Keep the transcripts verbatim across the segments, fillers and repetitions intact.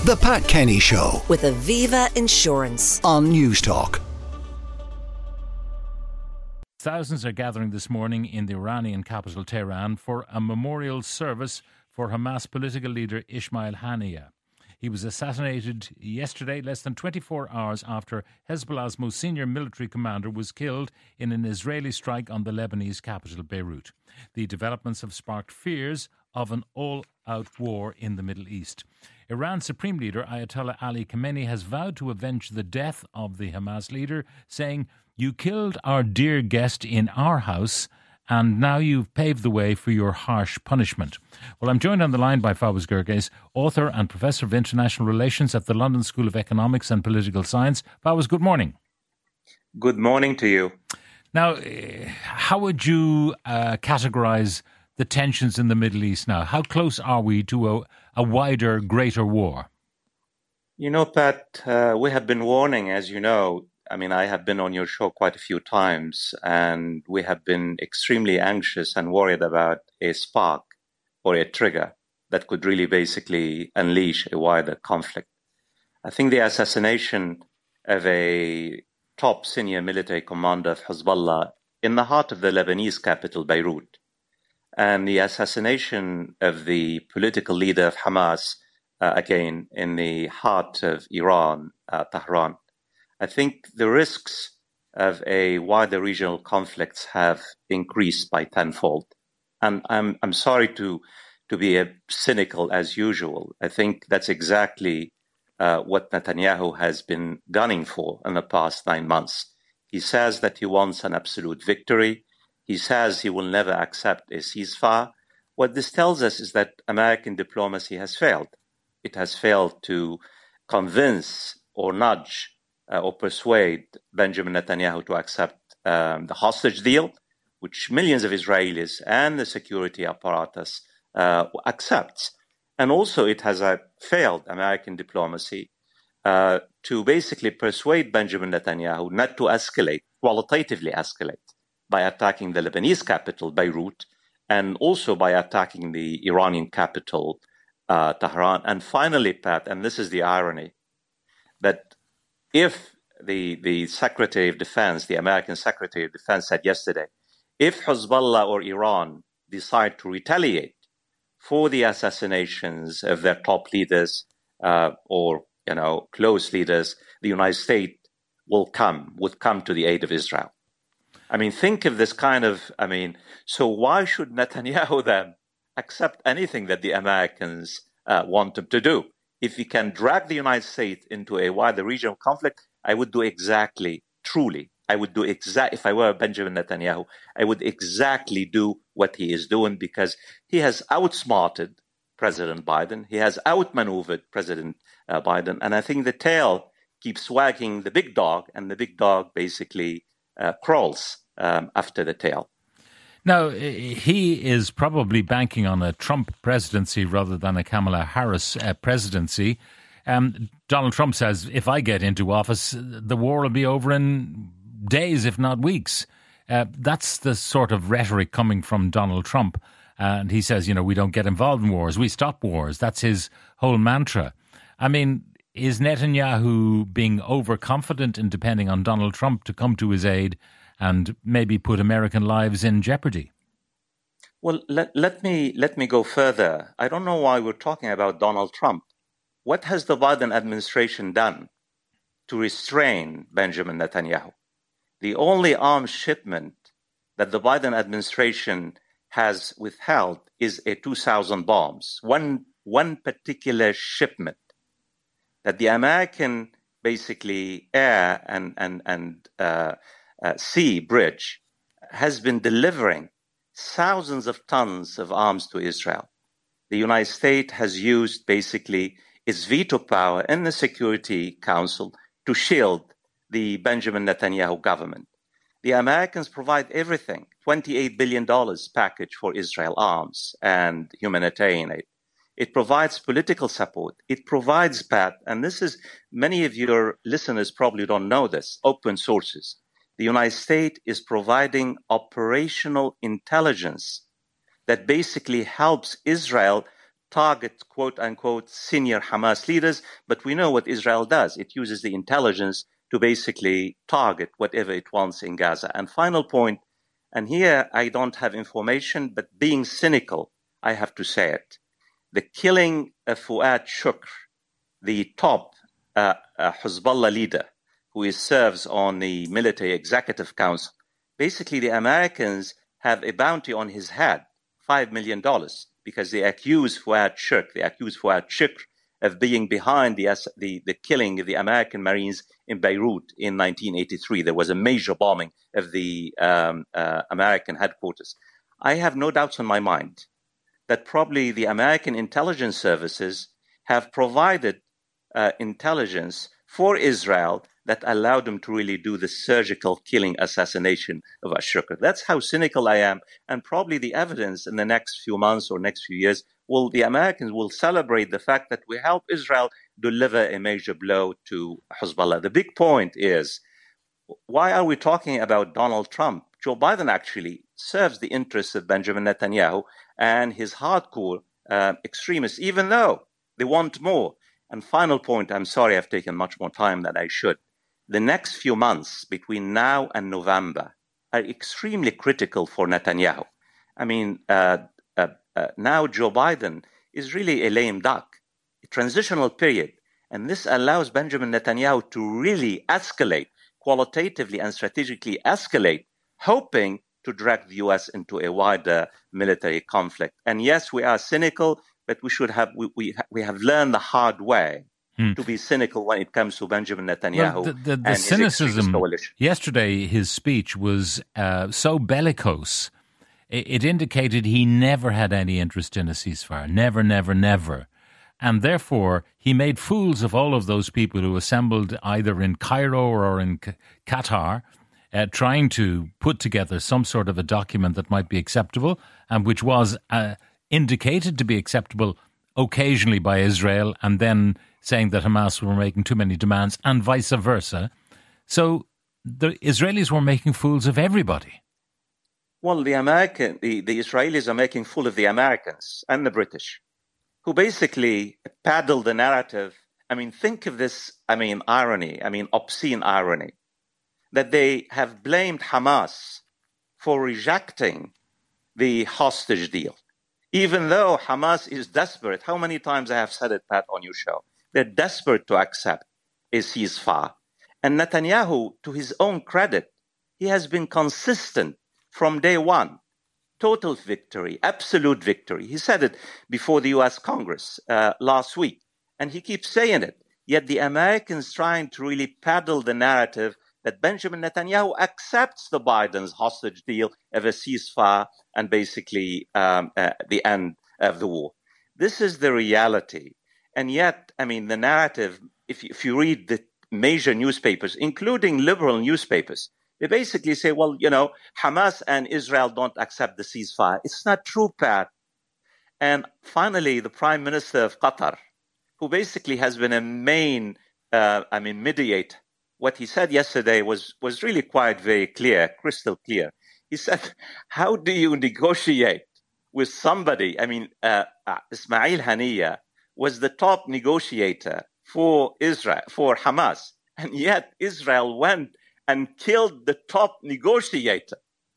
The Pat Kenny Show with Aviva Insurance on Newstalk. Thousands are gathering this morning in the Iranian capital Tehran for a memorial service for Hamas political leader Ismail Haniyeh. He was assassinated yesterday, less than twenty-four hours after Hezbollah's most senior military commander was killed in an Israeli strike on the Lebanese capital, Beirut. The developments have sparked fears of an all-out war in the Middle East. Iran's Supreme Leader Ayatollah Ali Khamenei has vowed to avenge the death of the Hamas leader, saying, "You killed our dear guest in our house, and now you've paved the way for your harsh punishment." Well, I'm joined on the line by Fawaz Gerges, author and Professor of International Relations at the London School of Economics and Political Science. Fawaz, good morning. Good morning to you. Now, how would you uh, categorise the tensions in the Middle East now? How close are we to a, a wider, greater war? You know, Pat, uh, we have been warning, as you know. I mean, I have been on your show quite a few times, and we have been extremely anxious and worried about a spark or a trigger that could really basically unleash a wider conflict. I think the assassination of a top senior military commander of Hezbollah in the heart of the Lebanese capital, Beirut, and the assassination of the political leader of Hamas, uh, again, in the heart of Iran, uh, Tehran. I think the risks of a wider regional conflicts have increased by tenfold. And I'm I'm sorry to to be a cynical as usual. I think that's exactly uh, what Netanyahu has been gunning for in the past nine months. He says that he wants an absolute victory. He says he will never accept a ceasefire. What this tells us is that American diplomacy has failed. It has failed to convince or nudge Uh, or persuade Benjamin Netanyahu to accept um, the hostage deal, which millions of Israelis and the security apparatus uh, accepts. And also it has uh, failed American diplomacy uh, to basically persuade Benjamin Netanyahu not to escalate, qualitatively escalate, by attacking the Lebanese capital, Beirut, and also by attacking the Iranian capital, uh, Tehran. And finally, Pat, and this is the irony, that if the, the Secretary of Defense, the American Secretary of Defense said yesterday, if Hezbollah or Iran decide to retaliate for the assassinations of their top leaders uh, or, you know, close leaders, the United States will come, would come to the aid of Israel. I mean, think of this kind of, I mean, so why should Netanyahu then accept anything that the Americans uh, want him to do? If we can drag the United States into a wider regional conflict, I would do exactly, truly, I would do exactly, if I were Benjamin Netanyahu, I would exactly do what he is doing because he has outsmarted President Biden. He has outmaneuvered President uh, Biden. And I think the tail keeps wagging the big dog, and the big dog basically uh, crawls um, after the tail. Now, he is probably banking on a Trump presidency rather than a Kamala Harris uh, presidency. Um, Donald Trump says, if I get into office, the war will be over in days, if not weeks. Uh, that's the sort of rhetoric coming from Donald Trump. And he says, you know, we don't get involved in wars, we stop wars. That's his whole mantra. I mean, is Netanyahu being overconfident in depending on Donald Trump to come to his aid and maybe put American lives in jeopardy? Well, let, let me let me go further. I don't know why we're talking about Donald Trump. What has the Biden administration done to restrain Benjamin Netanyahu? The only arms shipment that the Biden administration has withheld is a two thousand bombs, one, one particular shipment that the American basically air and, and, and uh, Uh, sea bridge has been delivering thousands of tons of arms to Israel. The United States has used basically its veto power in the Security Council to shield the Benjamin Netanyahu government. The Americans provide everything, twenty-eight billion dollars package for Israel arms and humanitarian aid. It provides political support. It provides, Pat, and this is, many of your listeners probably don't know this, open sources. The United States is providing operational intelligence that basically helps Israel target, quote-unquote, senior Hamas leaders, but we know what Israel does. It uses the intelligence to basically target whatever it wants in Gaza. And final point, and here I don't have information, but being cynical, I have to say it. The killing of Fuad Shukr, the top uh, uh, Hezbollah leader, who is, serves on the military executive council, basically the Americans have a bounty on his head, five million dollars, because they accuse Fuad Shukr, they accuse Fuad Shukr of being behind the, the, the killing of the American Marines in Beirut in nineteen eighty-three. There was a major bombing of the um, uh, American headquarters. I have no doubts in my mind that probably the American intelligence services have provided uh, intelligence for Israel that allowed them to really do the surgical killing assassination of Ashukr. That's how cynical I am. And probably the evidence in the next few months or next few years will, the Americans will celebrate the fact that we help Israel deliver a major blow to Hezbollah. The big point is, why are we talking about Donald Trump? Joe Biden actually serves the interests of Benjamin Netanyahu and his hardcore uh, extremists, even though they want more. And final point, I'm sorry I've taken much more time than I should. The next few months between now and November are extremely critical for Netanyahu. I mean, uh, uh, uh, now Joe Biden is really a lame duck, a transitional period. And this allows Benjamin Netanyahu to really escalate, qualitatively and strategically escalate, hoping to drag the U S into a wider military conflict. And yes, we are cynical, but we should have we we, we have learned the hard way hmm. to be cynical when it comes to Benjamin Netanyahu. Well, the the, the and cynicism his yesterday, his speech was uh, so bellicose. It, it indicated he never had any interest in a ceasefire, never, never, never. And therefore, he made fools of all of those people who assembled either in Cairo or in Q- Qatar, uh, trying to put together some sort of a document that might be acceptable and which was uh, indicated to be acceptable occasionally by Israel, and then saying that Hamas were making too many demands and vice versa. So the Israelis were making fools of everybody. Well, the American, the, the Israelis are making fool of the Americans and the British, who basically paddle the narrative. I mean, think of this, I mean, irony, I mean, obscene irony, that they have blamed Hamas for rejecting the hostage deal. Even though Hamas is desperate, how many times I have said it, Pat, on your show, they're desperate to accept a ceasefire. And Netanyahu, to his own credit, he has been consistent from day one. Total victory, absolute victory. He said it before the U S Congress uh, last week, and he keeps saying it. Yet the Americans trying to really peddle the narrative that Benjamin Netanyahu accepts the Biden's hostage deal of a ceasefire and basically um, uh, the end of the war. This is the reality. And yet, I mean, the narrative, if you, if you read the major newspapers, including liberal newspapers, they basically say, well, you know, Hamas and Israel don't accept the ceasefire. It's not true, Pat. And finally, the Prime Minister of Qatar, who basically has been a main, uh, I mean, mediator, what he said yesterday was, was really quite very clear, crystal clear. He said, how do you negotiate with somebody? I mean, uh, uh, Ismail Haniyeh was the top negotiator for Israel, for Hamas. And yet Israel went and killed the top negotiator.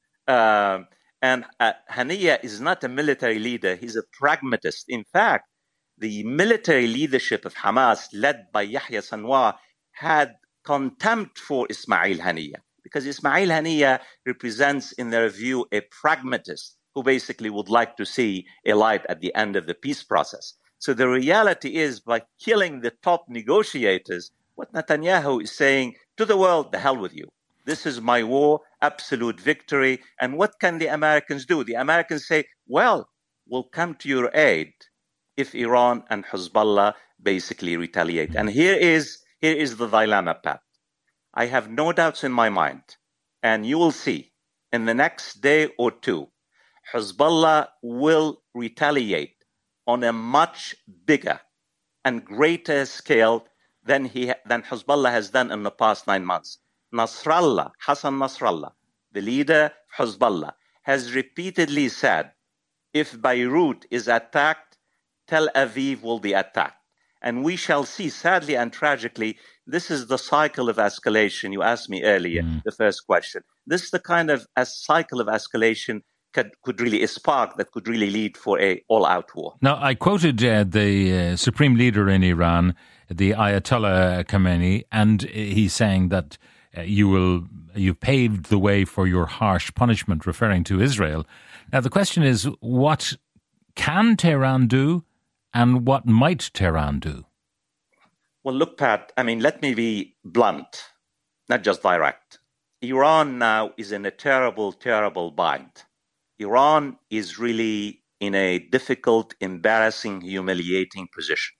Um, and uh, Haniyeh is not a military leader. He's a pragmatist. In fact, the military leadership of Hamas, led by Yahya Sinwar, had contempt for Ismail Haniyeh, because Ismail Haniyeh represents, in their view, a pragmatist who basically would like to see a light at the end of the peace process. So the reality is, by killing the top negotiators, what Netanyahu is saying to the world, the hell with you. This is my war, absolute victory. And what can the Americans do? The Americans say, well, we'll come to your aid if Iran and Hezbollah basically retaliate. And here is Here is the dilemma, Pat. I have no doubts in my mind, and you will see in the next day or two, Hezbollah will retaliate on a much bigger and greater scale than he than Hezbollah has done in the past nine months. Nasrallah, Hassan Nasrallah, the leader of Hezbollah, has repeatedly said, if Beirut is attacked, Tel Aviv will be attacked. And we shall see, sadly and tragically, this is the cycle of escalation. You asked me earlier, mm. the first question. This is the kind of a cycle of escalation could, could really, a spark that could really lead for a all-out war. Now, I quoted uh, the uh, supreme leader in Iran, the Ayatollah Khamenei, and he's saying that uh, you will, you've paved the way for your harsh punishment, referring to Israel. Now, the question is, what can Tehran do and what might Tehran do? Well, look, Pat, I mean, let me be blunt, not just direct. Iran now is in a terrible, terrible bind. Iran is really in a difficult, embarrassing, humiliating position.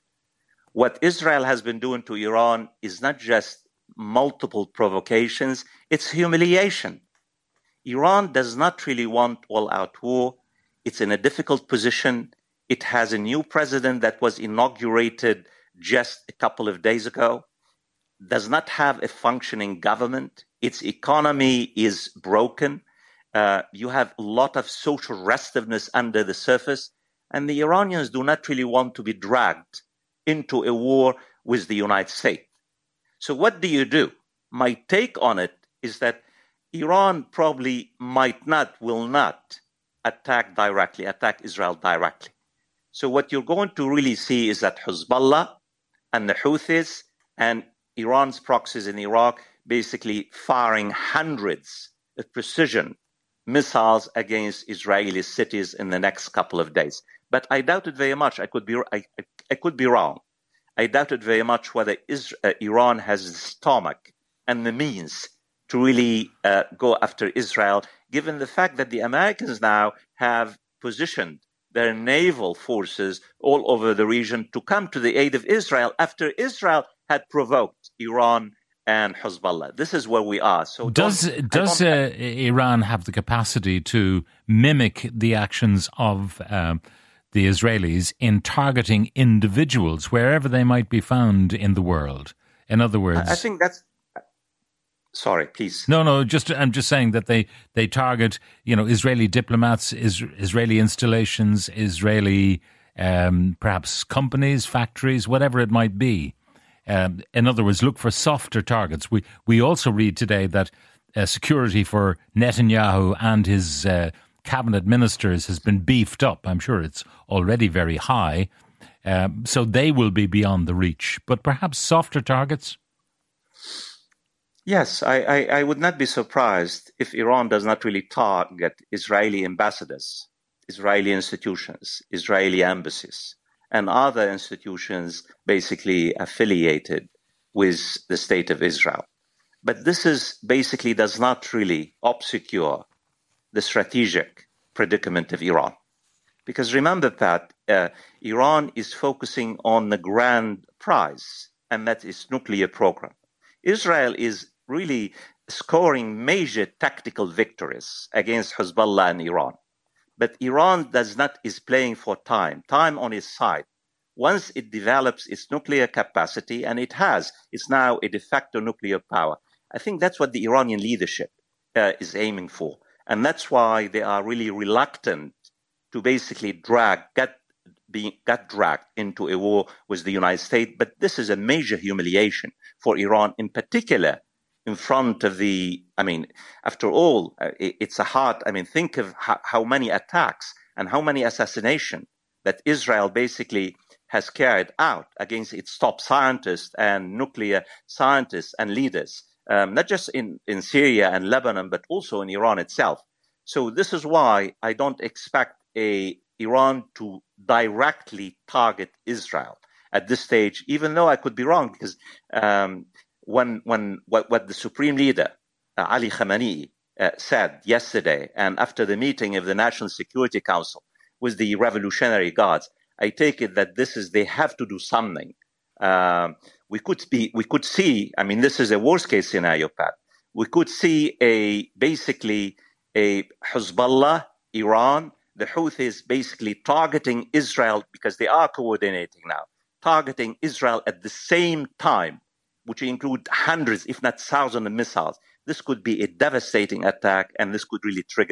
What Israel has been doing to Iran is not just multiple provocations, it's humiliation. Iran does not really want all-out war. It's in a difficult position. It has a new president that was inaugurated just a couple of days ago, does not have a functioning government. Its economy is broken. Uh, you have a lot of social restiveness under the surface, and the Iranians do not really want to be dragged into a war with the United States. So what do you do? My take on it is that Iran probably might not, will not attack directly, attack Israel directly. So what you're going to really see is that Hezbollah and the Houthis and Iran's proxies in Iraq basically firing hundreds of precision missiles against Israeli cities in the next couple of days. But I doubt it very much. I could be, I, I, I could be wrong. I doubt it very much whether Israel, uh, Iran has the stomach and the means to really uh, go after Israel, given the fact that the Americans now have positioned their naval forces all over the region to come to the aid of Israel after Israel had provoked Iran and Hezbollah. This is where we are. So does does uh, Iran have the capacity to mimic the actions of um, the Israelis in targeting individuals wherever they might be found in the world? In other words, I think that's. Sorry, please. No, no. Just I'm just saying that they, they target, you know, Israeli diplomats, is, Israeli installations, Israeli um, perhaps companies, factories, whatever it might be. Um, in other words, look for softer targets. We we also read today that uh, security for Netanyahu and his uh, cabinet ministers has been beefed up. I'm sure it's already very high, um, so they will be beyond the reach. But perhaps softer targets. Yes, I, I, I would not be surprised if Iran does not really target Israeli ambassadors, Israeli institutions, Israeli embassies, and other institutions basically affiliated with the state of Israel. But this is basically does not really obscure the strategic predicament of Iran. Because remember, Pat, uh, Iran is focusing on the grand prize, and that is nuclear program. Israel is really scoring major tactical victories against Hezbollah and Iran. But Iran does not is playing for time, time on its side. Once it develops its nuclear capacity, and it has, it's now a de facto nuclear power. I think that's what the Iranian leadership uh, is aiming for. And that's why they are really reluctant to basically drag, get, be, get dragged into a war with the United States. But this is a major humiliation for Iran in particular, in front of the, I mean, after all, uh, it, it's a hard, I mean, think of how, how many attacks and how many assassinations that Israel basically has carried out against its top scientists and nuclear scientists and leaders, um, not just in, in Syria and Lebanon, but also in Iran itself. So this is why I don't expect a Iran to directly target Israel at this stage, even though I could be wrong, because um, when when what, what the Supreme Leader, uh, Ali Khamenei, uh, said yesterday, and after the meeting of the National Security Council with the Revolutionary Guards, I take it that this is they have to do something. Um, we could be, we could see. I mean, this is a worst case scenario, Pat. We could see a basically a Hezbollah, Iran, the Houthis basically targeting Israel because they are coordinating now, targeting Israel at the same time, which include hundreds, if not thousands, of missiles. This could be a devastating attack, and this could really trigger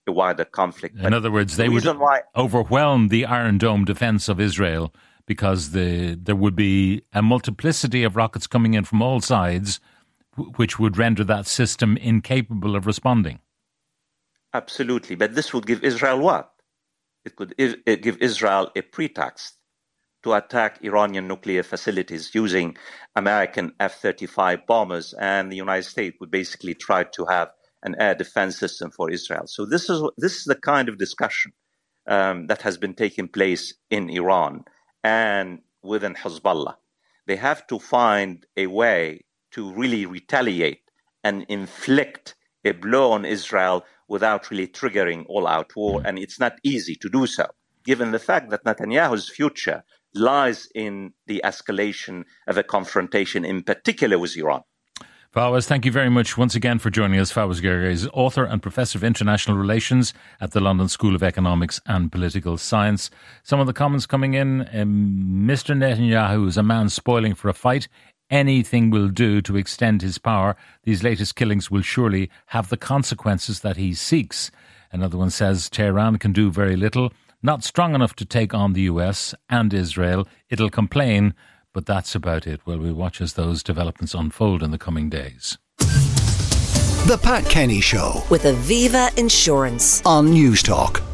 a wider conflict. In but other words, they the would why, overwhelm the Iron Dome defence of Israel because the there would be a multiplicity of rockets coming in from all sides, which would render that system incapable of responding. Absolutely. But this would give Israel what? It could it give Israel a pretext to attack Iranian nuclear facilities using American F thirty-five bombers, and the United States would basically try to have an air defense system for Israel. So this is this is the kind of discussion um, that has been taking place in Iran and within Hezbollah. They have to find a way to really retaliate and inflict a blow on Israel without really triggering all-out war, and it's not easy to do so, given the fact that Netanyahu's future lies in the escalation of a confrontation, in particular with Iran. Fawaz, thank you very much once again for joining us. Fawaz Gergely is author and Professor of International Relations at the London School of Economics and Political Science. Some of the comments coming in, um, Mister Netanyahu is a man spoiling for a fight. Anything will do to extend his power. These latest killings will surely have the consequences that he seeks. Another one says Tehran can do very little, not strong enough to take on the U S and Israel. It'll complain, but that's about it. Well, we'll watch as those developments unfold in the coming days. The Pat Kenny Show with Aviva Insurance on News Talk.